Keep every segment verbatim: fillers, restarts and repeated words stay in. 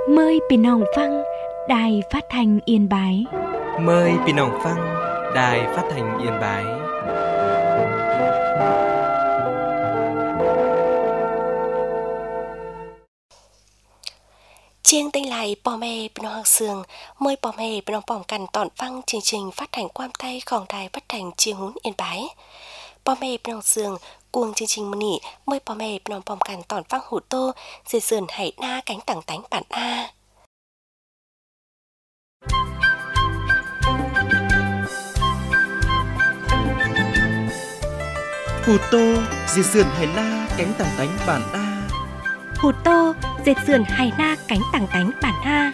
Mời Pì Nòng Phăng, Đài Phát thanh Yên Bái. Mời Pì Nòng Phăng, Đài Phát thanh Yên Bái. Chiêng tinh lại bò mê Pì Nòng Hạc Sương, mời bò mê Pì Nòng bỏng cằn tọn phăng chương trình phát hành quam tayของĐài Phát thanh Chiêng Hún Yên Bái. Bò mê Pì Nòng Sương cuồng chương trình mơ nỉ mời bò mê Pì Nòng bỏng cằn tọn phăng hủ tô dê sườn hải na cánh tảng tánh bản a. Hủ tô dê sườn hải na cánh tảng tánh bản a. Hủ tô dê sườn hải na cánh tảng tánh bản a.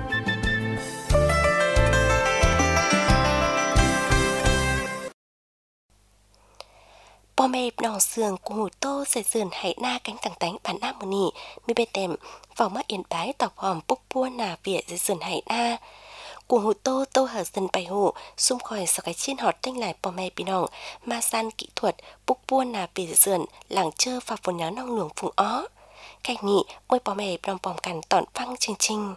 Bò mê Pì Nòng Sương cùng hủ tô dê sườn hải na cánh tảng tánh bản a mơ nỉ mi bê tèm vào mắt Yên Bái tọc hòm bốc bua nà vỉa dê sườn hải na. Cùng hủ tô tô hở dần bày hủ xung khỏi sau cái chiên họt tinh lại bò mê Pì Nòng ma san kỹ thuật bốc bua nà vỉa dê sườn làng chơ và phồn nhớ nong luồng phùng ó. Cách nhị môi bò mê Pì Nòng bỏng cằn tọn phăng chương trình.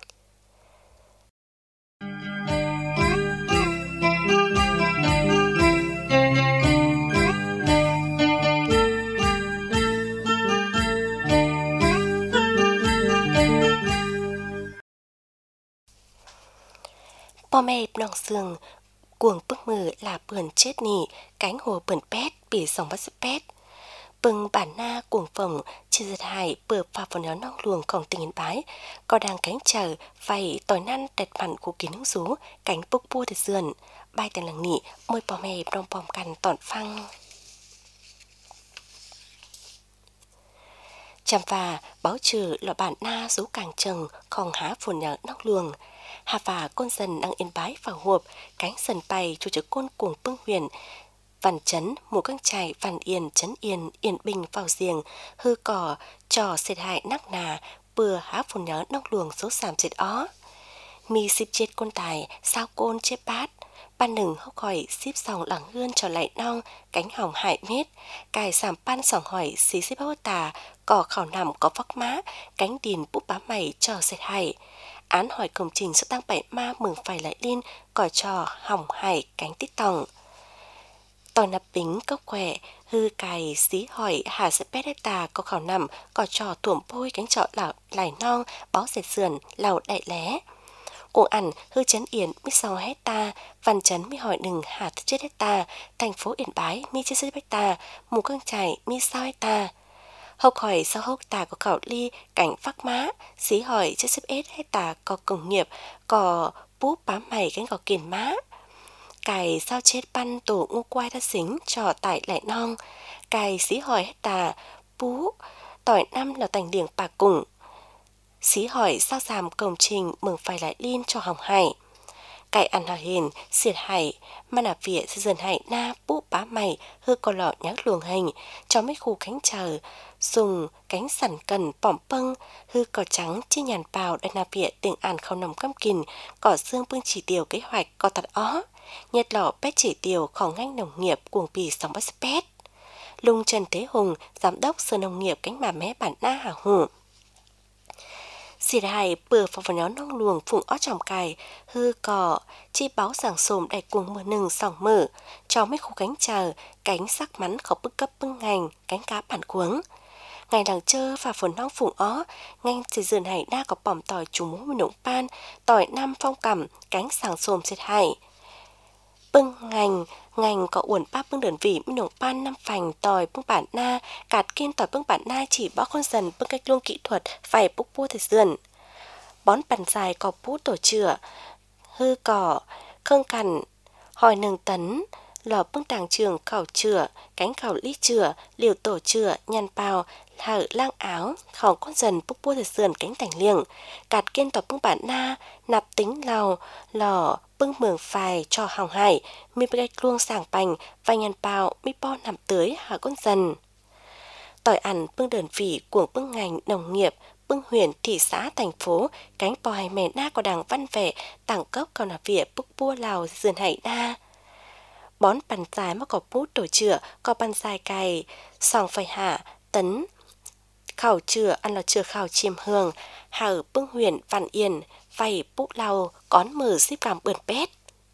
Bò mê Pì Nòng Sương cuồng bức mừ là bườn chết nỉ cánh hồ bườn pét bỉ sòng bắt pét bừng bản na cuồng phồng chỉ giật hại bờ pha phồn nhớ nong luồngของtình Yên Bái có đang cánh chờ vầy tỏi năn đẹp mặn của kiến hứng rú cánh bốc bua để sườn bay tên lằng nỉ môi bò mê Pì Nòng bỏng cằn tọn phăng. Chăm và báo trừ là bản na rú càng trần không há phồn nhớ nong luồng hà và con dần đang Yên Bái vào hộp cánh sần bày cho chữ côn cuồng bưng huyền văn chấn mùa căng trải văn yên chấn yên yên bình vào giềng hư cỏ trò xệt hại nắc nà bừa há phồn nhớ nong luồng số sàm xệt ó mi xịp chết côn tài sao côn chết bát ban nừng hốc hỏi xíp sòng lẳng hươn trở lại nong cánh hỏng hại mết cài sàm pan sòng hỏi xí xíp bao tà cỏ khảo nằm có vóc má cánh đìn búp bá mày trò xệt hại án hỏi công trình sẽ tăng bảy ma mừng phải lại liên cỏ trò hỏng hải cánh tích tòng tỏi nạp bính cốc khỏe hư cài xí hỏi hà sẽ pét tà có khảo nằm cỏ trò thuổm bôi cánh trọ lảo lải non bó dệt sườn lào đại lé cuồng ẩn hư chấn yên mít sau hết ta văn chấn mi hỏi đừng hà thức chết hết ta thành phố Yên Bái mi chết chết hết ta mù căng chảy mi sao hết ta hộc hỏi sau hốc tà có khảo ly cảnh phác má xí hỏi chất xếp ết hay tà có công nghiệp có búp bám mày cánh có kiền má cài sao chết pan tổ ngu quai đã xính trò tại lại non cài xí hỏi hết tà bú tỏi năm là thành điển bà cùng xí hỏi sao giảm công trình mừng phải lại liên cho hỏng hải cài ăn hà hiền xiệt hải mà nà vỉa dần hải na búp bá mày hư có lọ nhắc luồng hình cho mấy khu cánh chờ dùng cánh sẵn cần bỏm pâng hư cỏ trắng chi nhàn bào đại nà vỉa tiếng àn không nằm căm kìn cỏ xương bưng chỉ tiêu kế hoạch có tật ó nhiệt lọ pét chỉ tiêuของngành nông nghiệp cuồng bì sòng bắt pét lung Trần Thế Hùng giám đốc sở nông nghiệp cánh bà mé bản na hà hủ xì đài bừa phò phò nhó nong luồng phùng ó tròm cài hư cỏ chi báo sảng sồm đại cuồng mưa nừng sòng mở cho mấy khu cánh chờ cánh sắc mắn khó bức cấp bưng ngành cánh cá bản cuống ngày làng chơ và phồn nong phùng ó ngành xây dườn hải đa có bỏm tỏi trùng mũ nụng pan tỏi năm phong cẩm cánh sảng sồm xệt hải bưng ngành ngành có uẩn ba bưng đơn vị mi nồng pan năm phành tỏi bưng bản na cạt kiên tỏi bưng bản na chỉ bó con dần bưng cách luôn kỹ thuật phải bốc bua thời dườn bón bàn dài có bút tổ chữa hư cỏ khương cằn hỏi nừng tấn lò bưng tàng trường khảo chữa cánh khảo ly chữa liều tổ chữa nhàn bào hở lang áo khỏng con dần bốc bua thời dườn cánh tảnh liềng cạt kiên tỏi bưng bản na nạp tính lào lò bưng mường phài cho hỏng hải mi bê luông sàng bành và nhàn bào mi po nằm tới hả con dần tỏi ẩn bưng đơn vị cuồng bưng ngành nông nghiệp bưng huyện thị xã thành phố cánh bò hải mẹ na có đảng văn vẻ tảng cốc còn là vỉa bức bua lào dườn hải đa bón bàn dài mà có bút tổ chữa có bàn dài cày sòng phải hạ tấn khảo chừa ăn là chừa khảo chiêm hương, hở bưng huyền văn yên, vầy bút lau, cón mở xếp cảm bươn pét.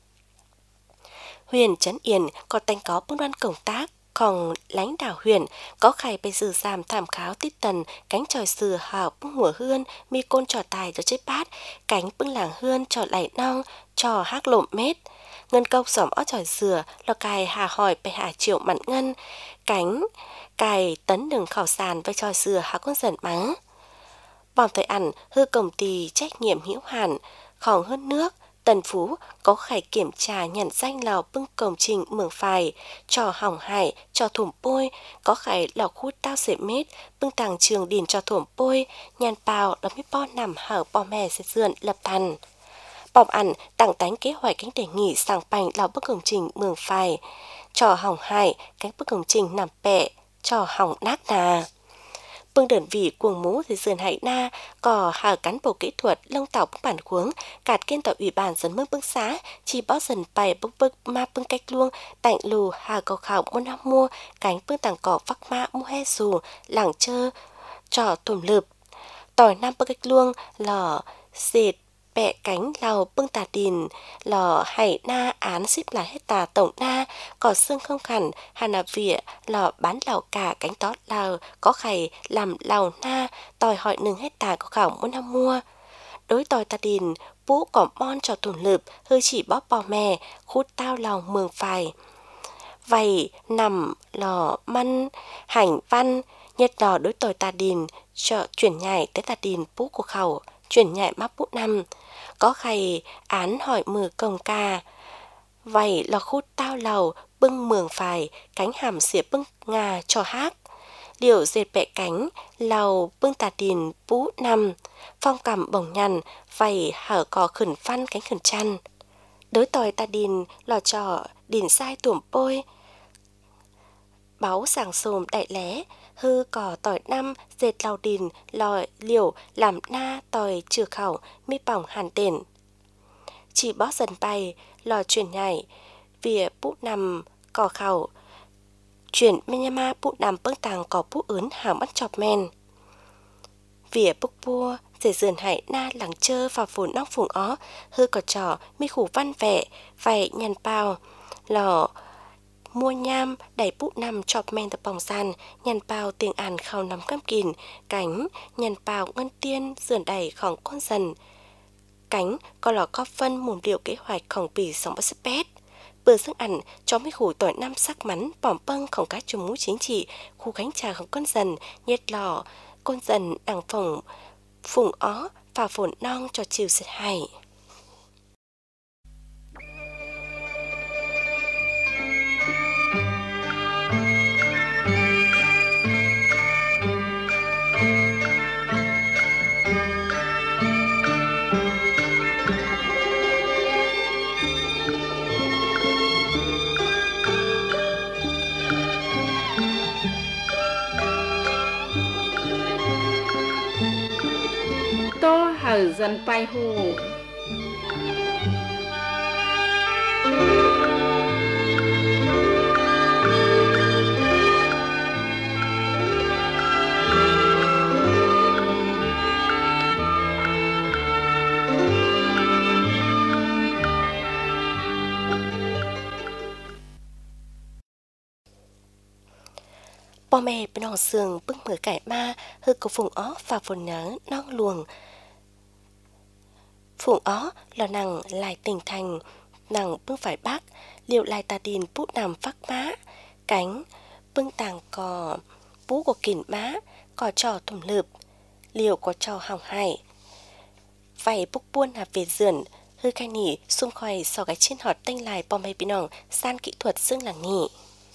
Huyền Trấn Yên có tanh có bưng đoan công tác, còn lãnh đạo huyện có khai bây giờ giảm tham khảo tít tần cánh tròi sừa hảo bưng hùa hươn mi côn trò tài cho chết bát cánh bưng làng hươn trò lại nong trò hát lộm mết ngân cốc xỏm ó tròi sừa lo cài hà hỏi bè hà triệu mặn ngân cánh cài tấn đường khảo sàn với tròi sừa hà con dần mắng bòm thời ẩn hư công ty trách nhiệm hữu hạn khỏng hơn nước Tần Phú có khải kiểm tra nhận danh lò bưng công trình mường phài, trò hỏng hải, trò thủng bôi, có khải lò khu tao xệ mết, bưng tàng trường điền trò thủng bôi, nhàn bào là mấy bo nằm hở bò mè sẽ dườn lập thành. Bòm ăn tặng tánh kế hoạch cánh đề nghị sang bành lò bưng công trình mường phài, trò hỏng hải, cánh bưng công trình nằm bẹ, trò hỏng nát nà. Bưng đơn vị cuồng mũ thì dườn hải na có hà cán bộ kỹ thuật lông tàu bưng bản khuống cạt kiên tạo ủy ban dân mương bưng xá chỉ bó dần bày bưng bưng ma bưng cách luông tạnh lù hà cầu khảo muốn năm mua cánh bưng tàng cỏ vắc ma mua he dù làng chơ trò thùm lượp tỏi nam bưng cách luông lò dệt bẹ cánh lào bưng tà đìn lò hải na án xíp lại hết tà tổng na cỏ xương không khẳng hà nà vỉa lò bán lào cả cánh tót lào có khải làm lào na tòi hỏi nừng hết tà có khảo muốn năm mua đối tòi tà đìn bú cỏ mon cho thùn lượp hơi chỉ bóp bò mè khút tao lòng mường phài vầy nằm lò măn hành văn nhật lò đối tòi tà đìn cho chuyển nhảy tới tà đìn bú của khẩu chuyển nhảy mắc bút năm có khay án hỏi mừ công ca vậy là khút tao lầu bưng mường phài cánh hàm xỉa bưng ngà cho hát điều dệt bẹ cánh lầu bưng tà đìn bú năm phong cầm bồng nhằn vậy hở cò khẩn văn cánh khẩn chăn đối tòi tà đìn lò trò đìn sai tuổm bôi báo sàng xồm đại lé hư cỏ tỏi năm dệt lào đìn lòi liều làm na tòi trừ khẩu mi bỏng hàn tiền chỉ bó dần bay lò chuyển nhảy vỉa bút nằm cỏ khẩu chuyển menyama bút nằm bưng tàng cỏ bút ướn hàm bắt chọc men vỉa búc bua dệt dườn hải na lắng chơ và phồn nóc phùng ó hư cỏ trò mi khủ văn vẻ vậy nhằn bao lò mua nham đẩy bút nằm chọc men tập bòng sàn nhằn bao tiếng àn khâu nắm cắm kìn cánh nhằn bao ngân tiên dườn đẩy khỏng con dần cánh có lò có phân mùm điệu kế hoạch khổng bì sống bất pét bữa sức ăn cho mấy khủ tỏi năm sắc mắn bỏm bâng khổng cá chùm mũ chính trị khu cánh trà khổng con dần nhiệt lò con dần đằng phồng phùng ó và phồn non cho chiều sệt hay hở dần bay hù bò mè bên hòn sườn bưng mở cải ma hư cổ phùng ó và phồn nhớ non luồng phùng ó là nàng lại tỉnh thành nàng bưng phải bắc liệu lại tà đìn bút nằm phát má cánh bưng tàng cò bú của kìn má cò trò thùm lượp liệu có trò hỏng hải vậy búc buôn là về dườn hư khai nỉ xung khoai sau cái trên họt tênh lại bò mè bên hòn san kỹ thuật xương làng nỉ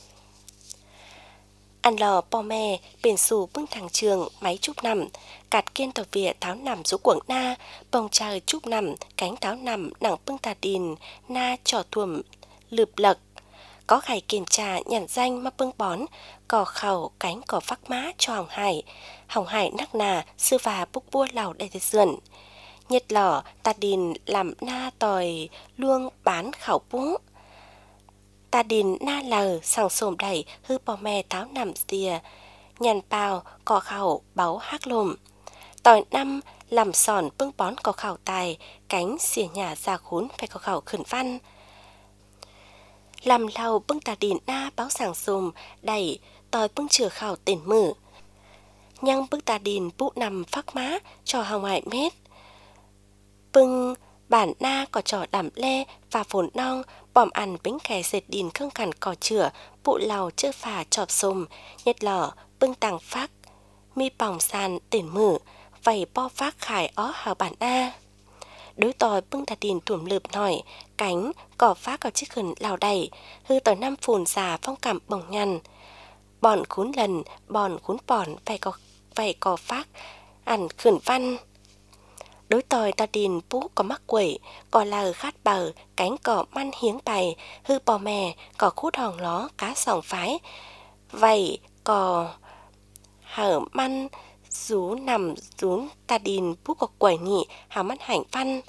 ăn lò bò mè bền xù bưng thẳng trường máy trúc nằm cạt kiên tàu vỉa tháo nằm rú quảng na bông trời trúc nằm cánh tháo nằm nặng bưng tà đìn na trò thuầm lượp lật có khải kiểm trà nhận danh mà bưng bón cò khẩu cánh cò phắc má cho hỏng hải hỏng hải nắc nà sư và búc bua lào đầy thế dườn nhiệt lò tà đìn làm na tòi luông bán khảo bú tà đìn na lờ sàng xồm đẩy hư bò mè tháo nằm xìa nhàn bào có khẩu báu hác lùm. Tỏi năm làm sòn bưng bón có khẩu tài, cánh xỉa nhà ra khún phải có khẩu khẩn văn. Làm lau bưng tà đìn na báo sàng xùm, đẩy tỏi bưng chừa khẩu tiền mử. Nhăng bưng tà đìn bụ nằm phác má cho hàng ngoại mết. Bưng bản na có trò đẩm lê và phồn nong, bòm ăn bánh kè dệt đìn khương khẳng cò chửa, bụ lào chơ phà chọp xùm, nhét lỏ bưng tàng phác, mi bỏng sàn tiền mử, vầy bo phác khải ó hào bản na. Đối tỏi bưng tà đìn tuổm lượp nổi, cánh cỏ phác có chiếc khẩn lào đầy, hư tỏi năm phùn già phong cảm bồng nhằn. Bọn khún lần, bọn khún bòn phải có phải có phác ẩn khẩn văn. Đối tỏi tà đìn bú có mắc quẩy, có lờ khát bờ, cánh cỏ măn hiếng bày, hư bò mè, có khút hòn ló, cá sòng phái. Vậy có hở măn, rú nằm rú tà đìn bú có quẩy nhị, hào mắt hạnh văn.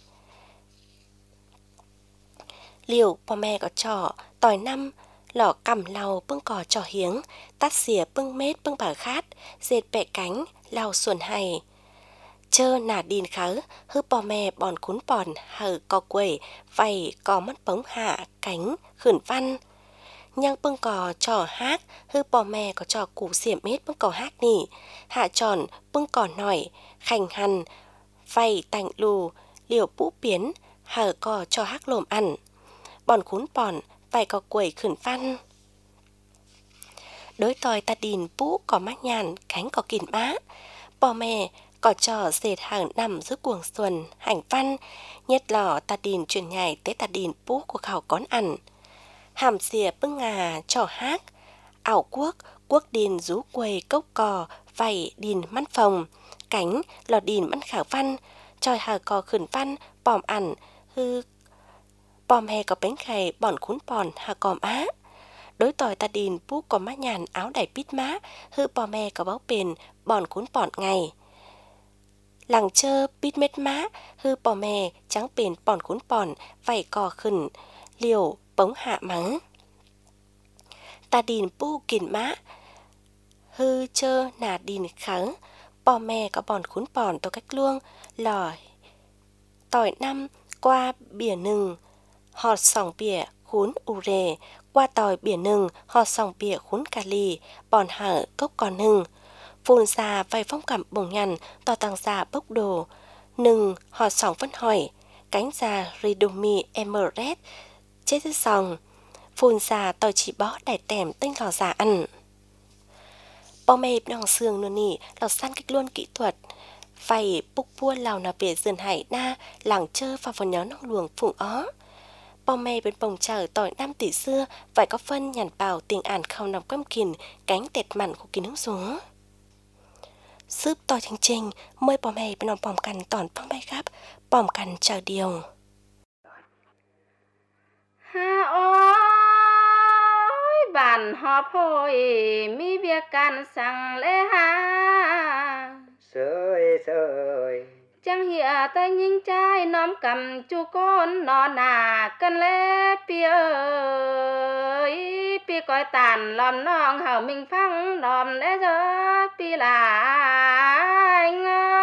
Liều bò mè có trò, tỏi năm, lỏ cầm lau bưng cỏ trò hiếng, tắt xỉa bưng mết bưng bờ khát, dệt bẹ cánh, lau xuân hay. Chơ nà đìn khớ, hư bò mè bòn cún bòn, hở có quẩy, vầy có mắt bóng hạ, cánh, khẩn văn. Nhang bưng cò trò hát, hư bò mè có trò củ xỉa mết bưng cò hát nỉ, hạ tròn bưng cò nổi, khành hằn, vầy tạnh lù, liều bũ biến, hở cò cho hát lồm ăn. Bòn cún bòn, vầy có quẩy khẩn văn. Đối tỏi tà đìn bũ có mát nhàn, cánh có kìn má. Bò mè có trò dệt hàng nằm dưới cuồng xuân, hành văn, nhét lò tà đìn chuyển nhảy tới tà đìn bú của khảo cón ăn. Hàm xìa bưng ngà trò hát, ảo quốc, quốc đìn rú quầy cốc cò, vầy đìn mắn phòng, cánh lò đìn mắn khảo văn, tròi hờ cò khẩn văn, bòm ăn, hư bòm hè có bánh khày, bòn khún bòn, hà còm á. Đối tỏi tà đìn bú có má nhàn áo đẩy pít má, hư bò mè có báo bền, bòn khún bòn ngày. Làng chơ pít mết má, hư bò mè trắng bền bòn khún bòn, vảy cò khẩn, liều bóng hạ mắng. Tà đìn bú kìn má, hư chơ nà đìn kháng, bò mè có bòn khún bòn tô cách luông, lò tỏi năm qua bìa nừng, họt sòng bìa khún ù rề, qua tỏi bìa nừng, họt sòng bìa khún cà lì, bòn hở cốc còn nừng. Phun già vầy phong cảm bồng nhằn, tỏ tăng già bốc đồ, nừng họt sòng phân hỏi, cánh già ridomi emerald, chết dưới sòng. Phun già tỏi chỉ bó đẻ tèm tinh lò già ăn. Bò mê đằng xương nô nỉ, lò săn cách luôn kỹ thuật. Vầy búc buôn lào nà bìa dườn hải na, làng chơ và vào nhó nông luồng phụng ó. Bò mê bên bồng chở tỏi năm tỷ xưa, vậy có phân nhằn bào tình ản không nằm quâm kìn, cánh tẹt mặn của kì nướng xuống. Sướp tỏi chinh chinh, mời bò mê bên nòng bòm cằn tòn băng bay gắp, bòm cằn chờ điều. Ha ôi, bản họp hồi, mi việc can sang lễ ha. Sơi sơi Chẳng hiểu tay nhìn trai nóm cầm chú con nó nà cân lễ pi ơi. Pi coi tàn lòm nong hảo mình phăng nòm lễ gió pi là anh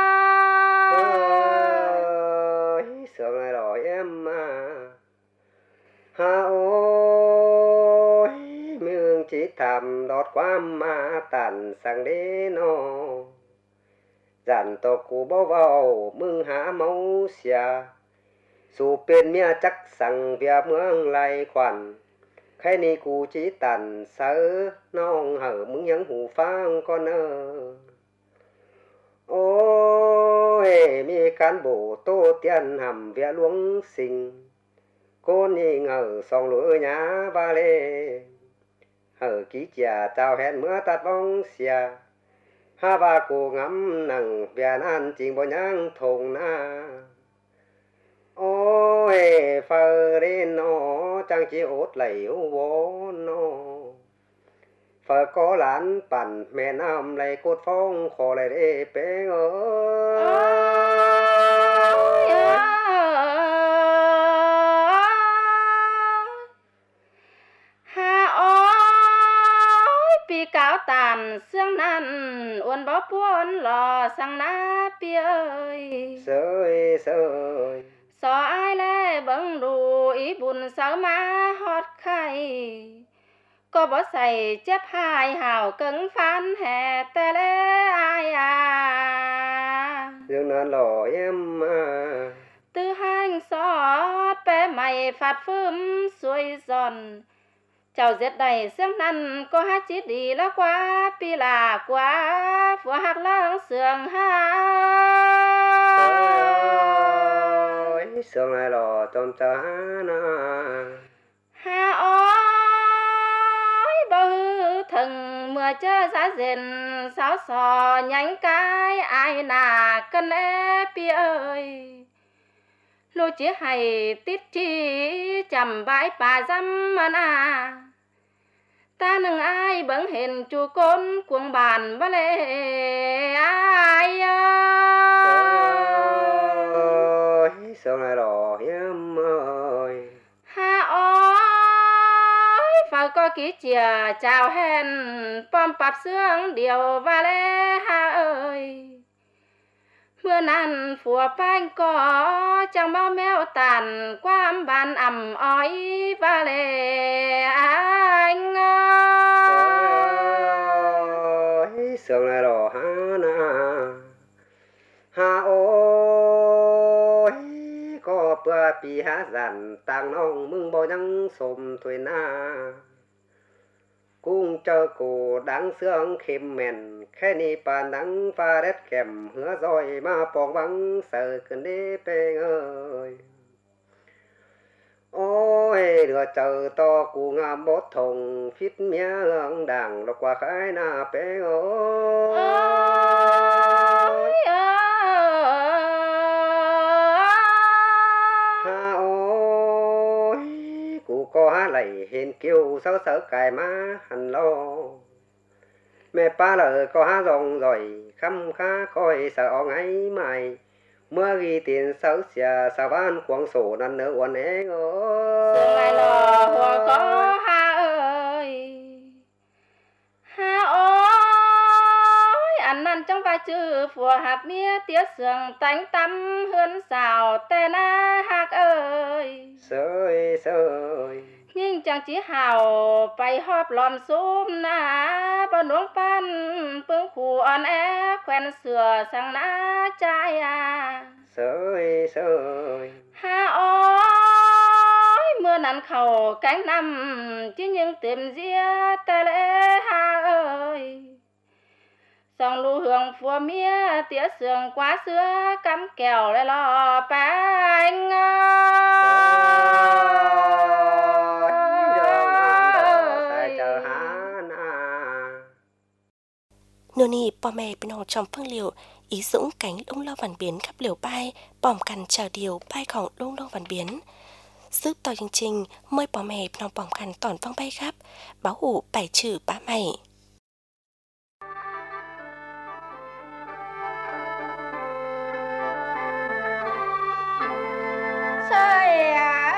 ơi. Sướng này rồi em à. Ha ôi, mương chỉ thầm đọt qua mà tàn sang đế nó. Dàn tổ cụ bao vào mương há máu xìa. Dù bên mía chắc sang vía mương lại khoản. Khai ni cụ chỉ tàn sơ nong hở mương nhắn hù phang con ơ. Ôi, mi cán bộ tô tiền hầm vía luống sinh. Cô ni ngờ song lũa nhá ba lê. Hở ký chìa chào hẹn mưa tạt bóng xìa. Ha ba cô ngắm nằng vía nan chinh bộ nhang thùng na. Ôi, phơ đến nó chẳng chỉ ốt lấy vô nó. Phơ có lán bản mẹ nam lấy cốt phong khó lại để bé ơi. Ha ôi, pi cáo báo tàn xương năn uốn báo buôn lò sang ná bia ơi sơi sơi so ai lê bâng đủ ý buồn sao má hót khay có bỏ xài chép hai hào cứng phán hè tê lê ai à dương nan lò em à tư hành xót bé mày phạt phơm xuôi giòn chào giết đầy xương năn có hát chỉ đi lá quá pi là quá phù hạt lăng sườn ha sườn này lò tôm cha na ha ôi bao thần mưa chớ giá rền sáo sò nhánh cái ai nà cân ế pi ơi lô chỉ hay tít chi chầm bãi bà dăm mà na ta nâng ai bẩn hình chu côn cuồng bàn ba lê ai ơi sườn này lò em ơi ha ôi phải có kỹ chìa chào hẹn pom bạp xương điều ba lê ha ơi mưa nàn phùa bánh có chẳng bao mèo tàn qua bàn ẩm ói và lệ anh ơi sườn này lò ha na ha ôi có bữa pi ha dàn tàng nong mừng bao nhang xồm tuổi na cung chờ cổ đáng sương khêm mèn khe ni bàn đắng pha đét kèm hứa rồi mà bong băng sợ cơn đê bê ơi ôi lửa chờ to cụ ngàm bốt thùng phít mía hương đảng lọc qua khai na bê ơi ha ôi cụ có há lầy hiền kêu sớ sớ cài má hành lo mẹ ba lời có há rong rồi khăm khá coi sợ ông ấy mày mưa ghi tiền sáu xìa sao ban quảng sổ năn nỡ uốn é ơi sương lại lò hồ có ha ơi ha ôi ăn năn trong vai chữ phùa hạt mía tía sương tánh tắm hươn xào tê na hạc ơi sơi sơi nhưng chẳng chỉ hào bay họp lòm xúm na bao nuông pan phương khu on é quen sửa sang na trai à sơi sơi ha ôi mưa nắng khẩu cánh năm chỉ những tìm ria tê lê ha ơi song lưu hương phùa mía tía sương quá xưa cắm kèo lại lò bánh nô ni bò mè bên hồ trong phương liệu ý dũng cánh lông lo văn biến khắp liều bay bòm cằn chào điều bay khổng lông lo văn biến sức tỏ chương trình mời bò mè bên hồ bòm cằn tỏn văng bay khắp báo hủ bảy chữ bá mày sơi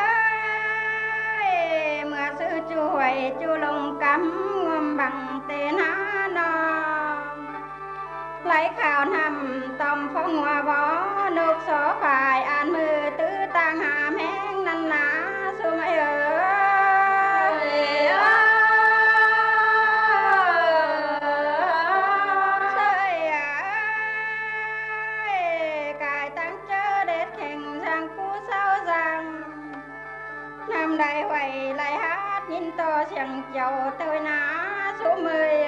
ơi mưa sư chu huệ chu lông cắm ngâm bằng tên há no lấy khảo nằm tầm phong hoa bó nước số phải ăn mưa tứ tăng hàm hén năn ná su mây ơi sơi ơi cài tăng chớ đết khen sang cú sao rằng năm đại hoài lại hát nhìn to chẳng chầu tôi ná số mười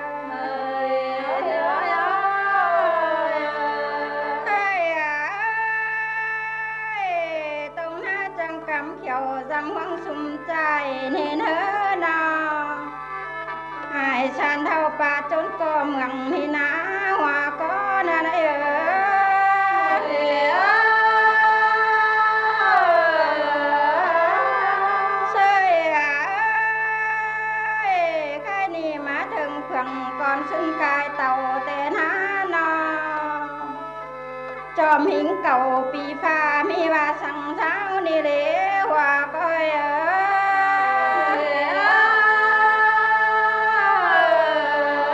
rằng hoang sum trai nên hớ nào ai san thao pa trốn co mằng thì ná hoa có na nấy ơi sơi ơi khai ni má thường phẳng còn xưng cài tàu tên há no cho mình cầu pi pha mi ba sang tháo ni lễ hoa coi ơi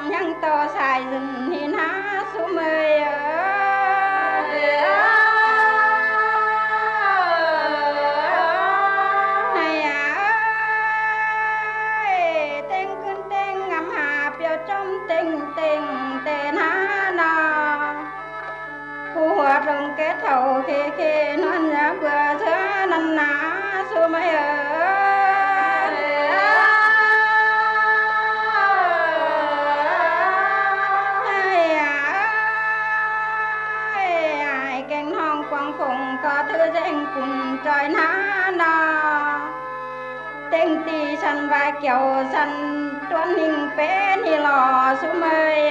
bằng nhang to xài rừng hiền há số mười này à ơi tên cơn tên ngắm hà biểu trong tình tình tên há nọ phù hoạt rồng kết thầu khê khê non giá vừa giữa năn ná số mười có thư danh cùng trời ná nọ tên tì săn vai kiểu săn tuấn hình phế ni lò số mười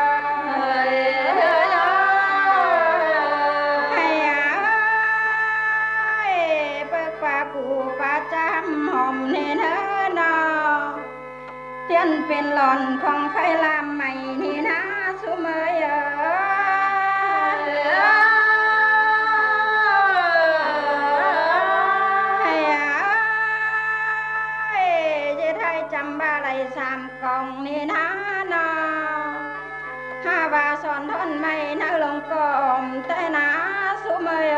hay ơi bơ qua cụ ba trăm hòm nên hơ nọ tiên phiền lòn không phải làm mày ni ná số mười sam còn nên há nọ ha và son thân mày nó lồng còm tay ná số mười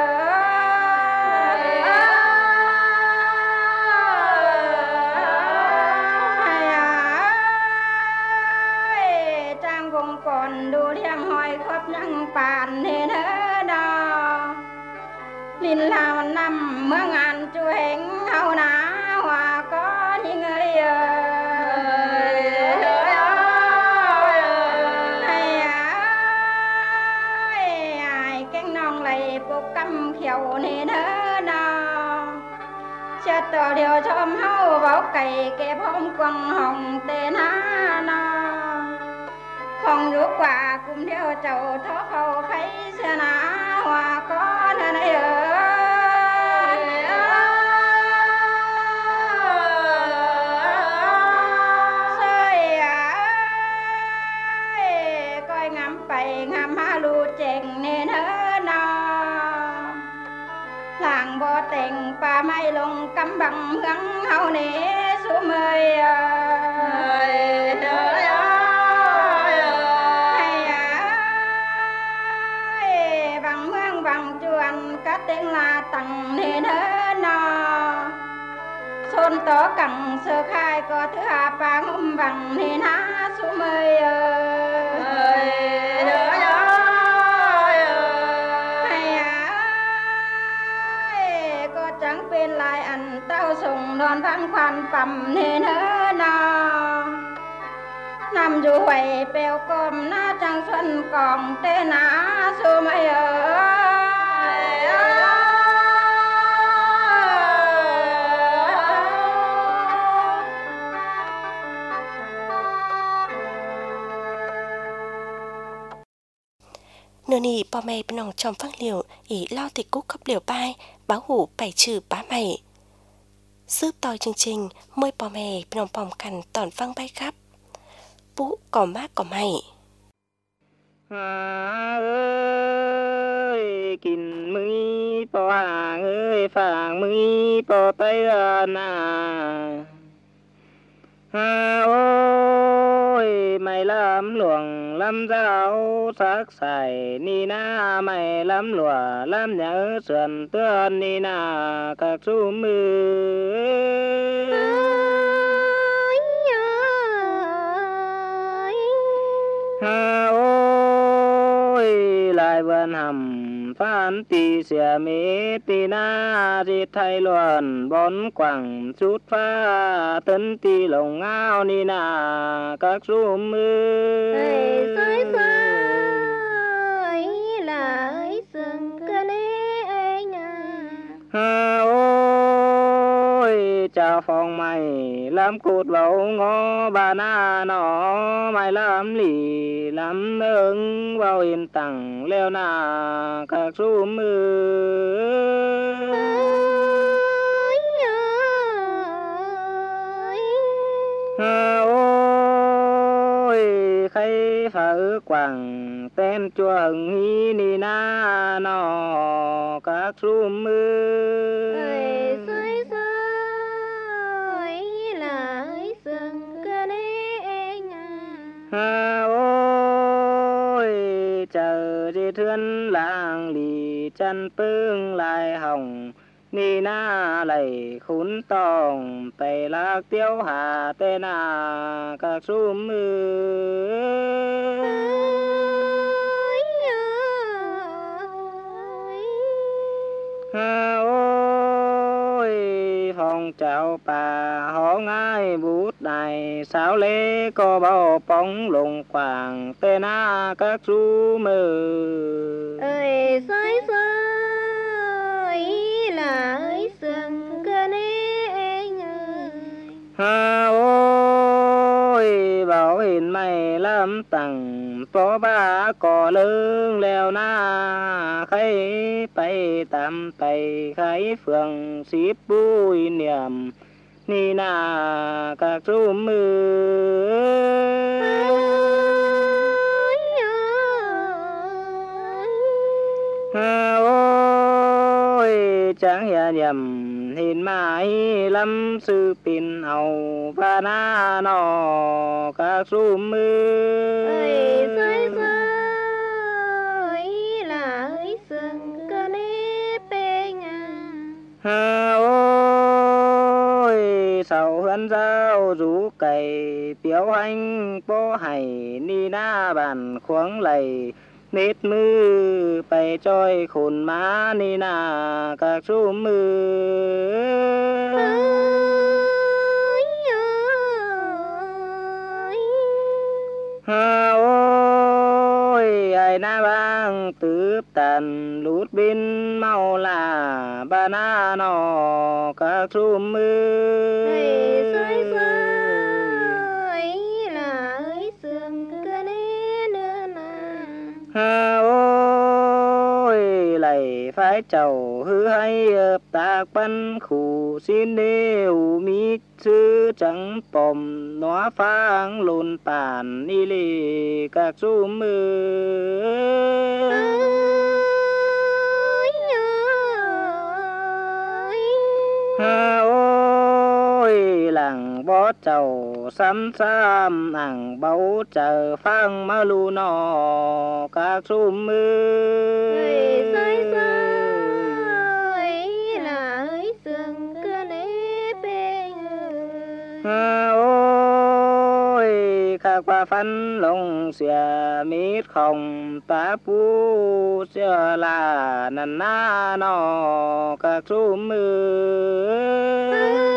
ơi trang vùng còn đủ đem hỏi khắp nhang bàn nên hớ đò linh lao năm mưa ngàn chu hình hậu ná hòa có những người căm khiêu nên hơ nọ chết tờ điều chôm hâu bảo cày kẹp hôm quăng hồng tên há nọ không rút quả cùng điều chầu thó khâu thấy xe ná hòa có nơi này ơi coi ngắm bày ngắm há lù chèn nên hơ nọ làng bò tình pa mai lùng cắm bằng gắng hậu nế số mười hay bằng mương bằng chuan cá tên là tầng nên hớ nọ xôn tỏ cẳng sơ khai có thứ hạ pa ngum bằng nên há số mười chẳng bên lại ăn tao sùng đòn văn khoan phẩm nên hớ nọ nằm dù huệ bèo cơm na trăng xuân còn tê ná số mấy ơi nửa nì bò mày bên nòng trong phăng liều ý lo tịch cúc khắp liều bai báo hủ bảy trừ bá mày giúp tòi chương trình môi bò mày bên nòng bòm cằn tòn phăng bay khắp bú cỏ mát cỏ mày hà ơi kín mui bò hàng ơi phàng mui bò tay à hà ôi mày làm luồng làm rau sắc sải ni na mày làm lùa làm nhớ sườn tươn ni na các su mưa hà ôi lại vườn hầm phan tì xìa mê tì na di thay luận bón quẳng chút pha tấn tì lồng ao ni na các su mưa sơi sơi lại sừng cơ nê anh hà ôi chào phòng mày làm cột vào ngó bà na nó mày làm lì làm ứng vào yên tặng leo na các su mưa hà ôi khay phá quảng tên chùa hừng hi ni na nó các su mưa sơi sơi lại sừng cơ nê anh hà ôi chờ đi thuyền làng lì chân pương lại hồng ni na lầy khốn tòng tây lạc tiêu hà tê na các sum mưa hà ôi phong trào bà họ ngài bút đài sao lê có bao bóng lùng quảng tê na các sum mưa ơi sơi sơi là ơi sừng cơ nê anh ơi hà ôi bảo hình mày lâm tặng phó ba cò lưng leo na khay bay tạm tay khay phường xíp bùi niệm ni na các sum mưa hà ôi chẳng hiểu nhầm hình mãi lâm sư pin hầu và na nọ các sum mưa ơi sơi sơi là ơi sừng cơ nê bê nhà hà ôi sầu hân giao rú cày biểu hành bố hay ni na bàn khoáng lầy nết mưa bay trôi khôn má ni na các sum mưa hà ôi ai na bang tướp tàn lút bên mau là ba na nọ các sum mưa ơi sơi sơi là ơi sừng cơ nê nữa nà hà ôi lạy phải chầu hư hay ập tạc bắn khủ xin nêu mít sư trắng bòm nó phang lồn tàn đi lì các sum mưa hà ôi làng bó chầu xăm xăm ảng báu chờ phang ma lu nọ các sum mưa ơi sơi sơi là ơi sừng cơ nê bê người hà ôi khắc qua phân lông xìa mít không tá pu xìa là nần na nọ các sum mưa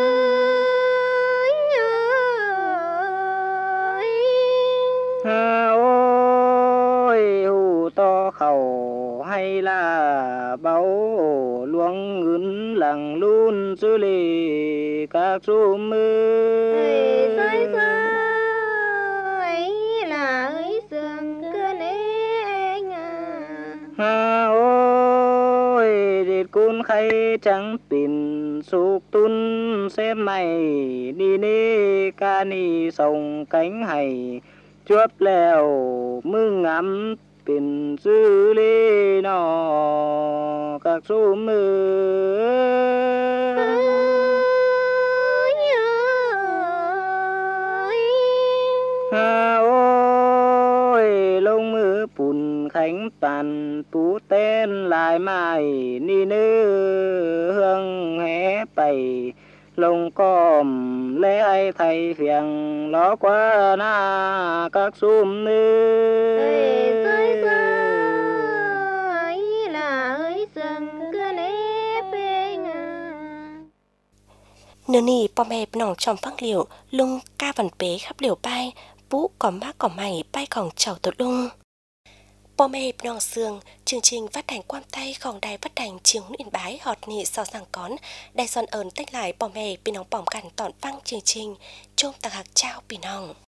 hà ôi hù to khẩu hay là báu luống ngươn lằng luôn xử lý các sum mưa ơi sơi sơi là ơi sừng cơ nê anh à hà ôi điệt cún khay trắng pin sụp tun xem mày đi nê ca ni sông cánh hay chuốt leo mưng ngắm pin dư lê nọ các sum mưa hà ôi lông mưa bùn khánh tàn tú tên lại mai ni nư hương hé bày lông còm lẽ ai thầy phiền ló quá na các sum nư ơi sơi sơi là ơi sừng cơ nê bê nhà nửa nì bò mẹ nòng trong phăng liều lung ca vần bế khắp liều bay bú có má có mày bay còn chầu tụt lung bò mẹ nòng xương chương trình phát hành quan tayของđài phát hành chiều Yên Bái họt nị so sang cón đài son ơn tách lại bò mẹ bị nòng bỏng cằn tọn phăng chương trình chôm tạc hạc trao bị nòng